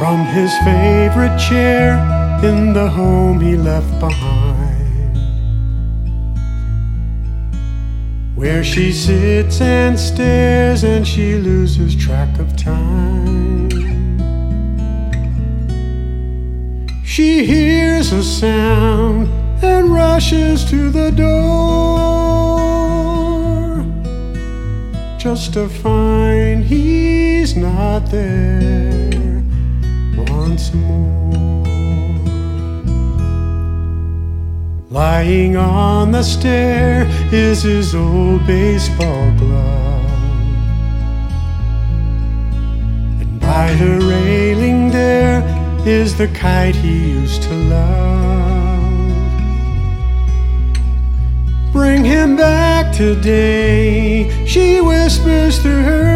from his favorite chair in the home he left behind, where she sits and stares and she loses track of time. She hears a sound and rushes to the door, just to find he's not there once more. Lying on the stair is his old baseball glove, and by the railing there is the kite he used to love. Bring him back today, she whispers through her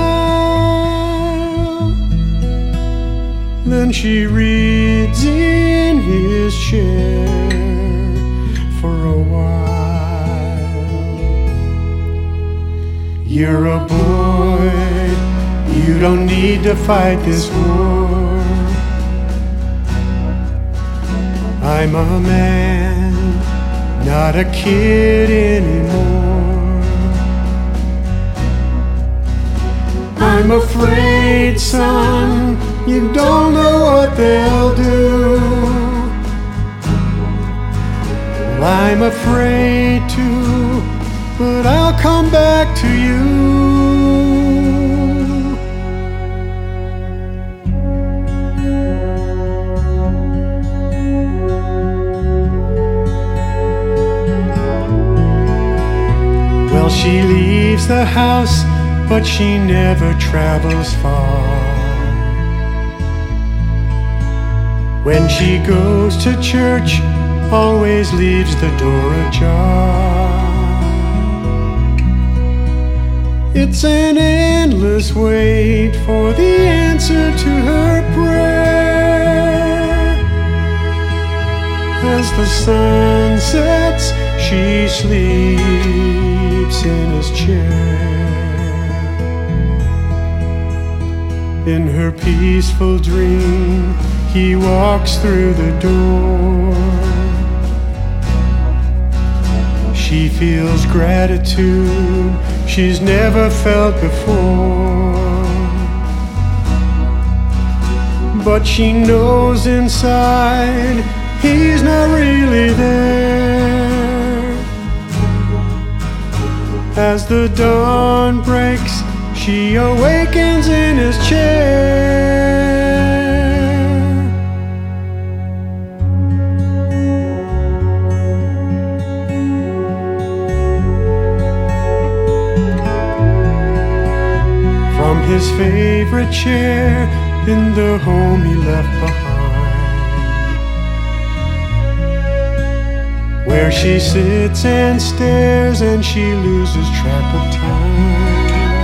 smile. Then she reads in his chair for a while. You're a boy, you don't need to fight this war. I'm a man, not a kid anymore. I'm afraid, son, you don't know what they'll do. Well, I'm afraid too, but I'll come back to you. Well, she leaves the house, but she never travels far. When she goes to church, always leaves the door ajar. It's an endless wait for the answer to her prayer. As the sun sets, she sleeps in his chair. In her peaceful dream, he walks through the door. She feels gratitude she's never felt before, but she knows inside he's not really there. As the dawn breaks, she awakens in his chair. From his favorite chair in the home he left behind, where she sits and stares and she loses track of time.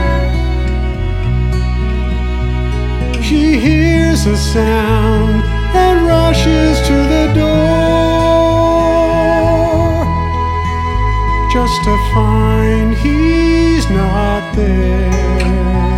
She hears a sound and rushes to the door, just to find he's not there.